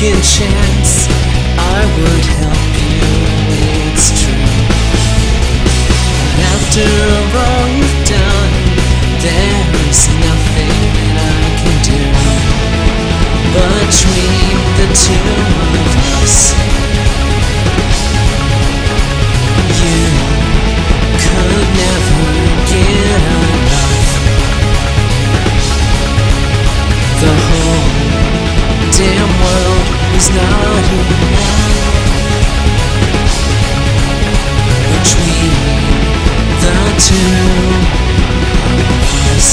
second chance, I would help you, it's true. But after all you've done, there's nothing that I can do. Between the two of us, you could never get enough. The whole damn world was not enough. Between the two of us,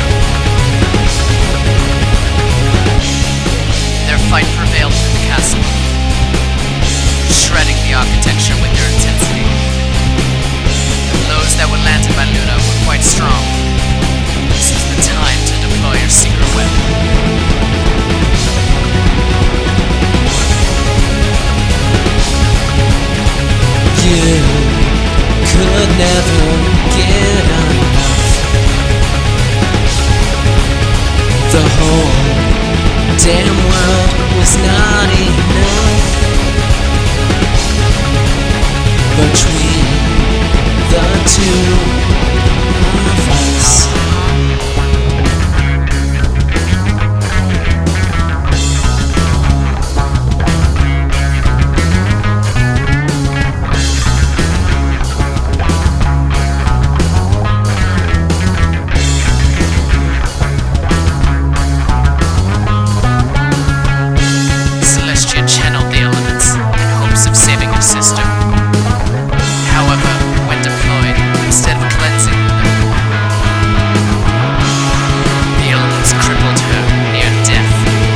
their fight prevailed through the castle, shredding the architecture with their intensity. The blows that were landed by Luna were quite strong. This was the time to deploy your secret weapon. you could never get enough. The whole damn world was not enough. Between the two of us, Celestia channeled the elements in hopes of saving her sister. However, when deployed, instead of cleansing her, the elements crippled her near death.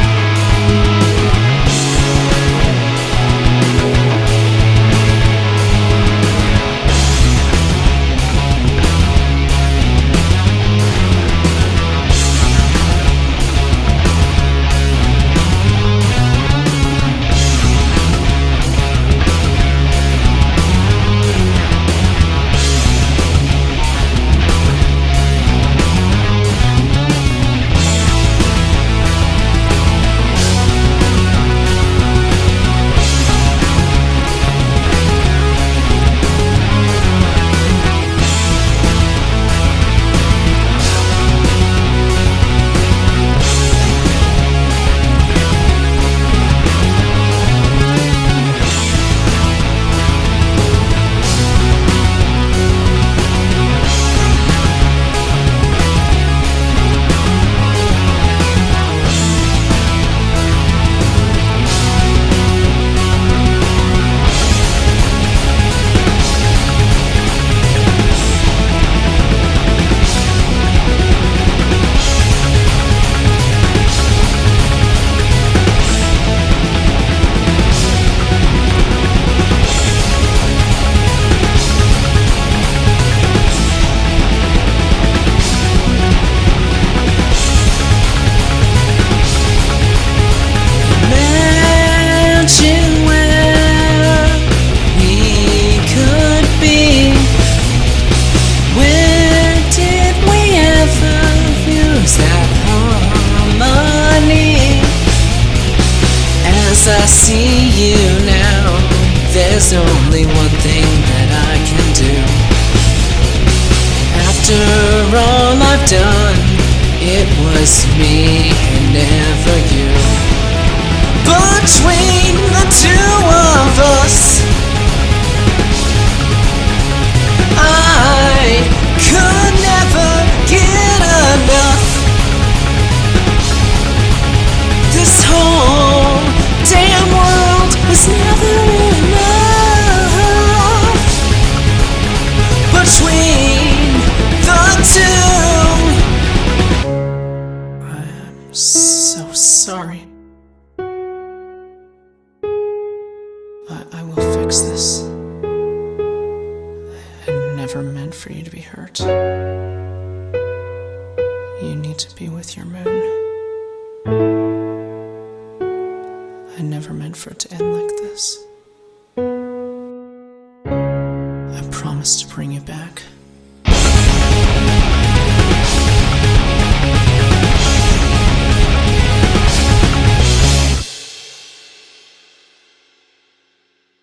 I see you now, there's only one thing that I can do. After all I've done, it was me and never you. Between the two of us, I could never get enough. This whole damn world was never enough. Between the two, I'm so sorry. I will fix this. I never meant for you to be hurt. You need to be with your moon. I never meant for it to end like this. I promise to bring you back.